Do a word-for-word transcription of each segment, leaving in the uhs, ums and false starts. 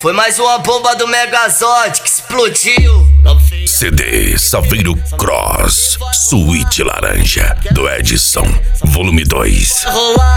Foi mais uma bomba do Megazord que explodiu. C D Saveiro Cross, Suíte Laranja, do Edson, volume dois.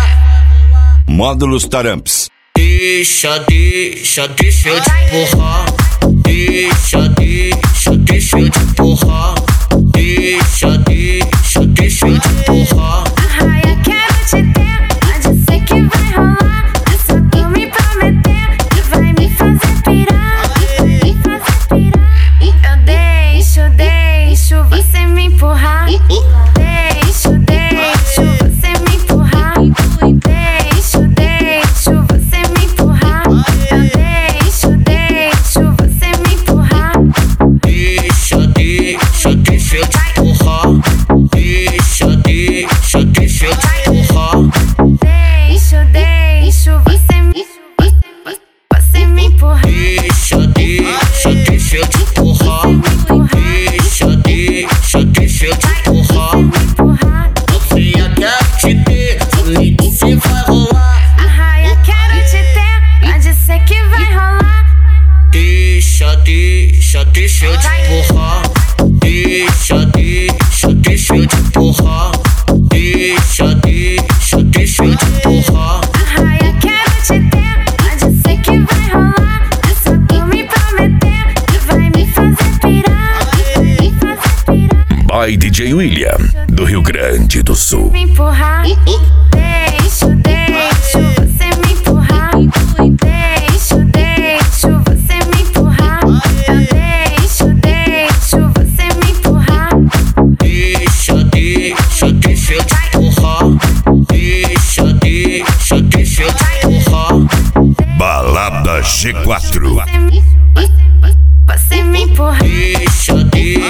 Módulos Taramps. Deixa, deixa, deixa eu te empurrar. Deixa, deixa, deixa eu te empurrar. Deixa, deixa, deixa eu te empurrar. Arraia, quero te ter, pode ser que vai rolar. É só tu me prometer que vai me fazer pirar, me fazer pirar. Eu deixo, deixo você me empurrar. Deixo, deixo você me empurrar. Deixo, deixo você me empurrar. Eu deixo, deixo você me empurrar. Deixa, deixa, deixa eu te empurrar. Deixa, deixa, deixa eu te empurrar. Deixo, deixo você me, você me empurrar. Deixa, deixa, deixa eu te empurrar. Deixa, deixa, deixa eu te empurrar. Novinha, quero te ter, comigo se vai rolar. Arraia, quero te ter, pode ser que vai rolar. Deixa, deixa, deixa eu te empurrar. Deixa, deixa, deixa eu te empurrar. Deixa, deixa, deixa eu te empurrar. Arraia, quero te ter, pode ser que vai rolar. É só tu me prometer que vai me fazer pirar, me fazer pirar. By D J William, do Rio Grande do Sul. Me empurrar. Deixo, deixo você me empurrar. Deixo, deixo você me empurrar. Eu deixo, deixo você me empurrar. Deixa, deixa, deixa eu te empurrar. Deixa, deixa, deixa eu te empurrar. Balada G quatro. Você me, você me empurrar. Deixa, deixa.